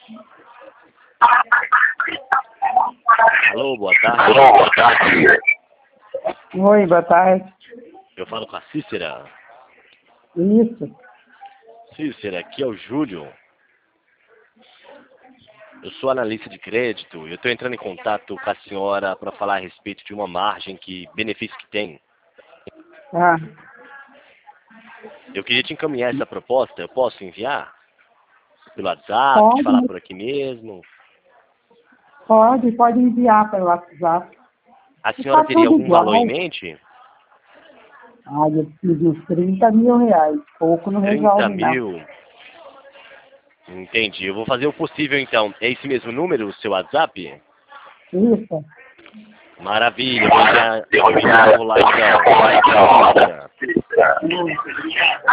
Alô, boa tarde. Alô, boa tarde. Oi, boa tarde. Eu falo com a Cícera. Isso. Cícera, aqui é o Júlio. Eu sou analista de crédito e eu estou entrando em contato com a senhora para falar a respeito de uma margem benefício que tem. Ah, Eu queria te encaminhar essa proposta. Eu posso enviar? Pelo WhatsApp, te falar pode, por aqui mesmo? pode enviar pelo WhatsApp. A senhora Está teria tudo algum valor em igual. mente? Ah, eu preciso uns 30 mil reais. Pouco não 30 resolve, não. mil. Entendi. Eu vou fazer o possível então. É esse mesmo número, o seu WhatsApp? Isso. Maravilha. Eu vou enviar por lá então. Hum.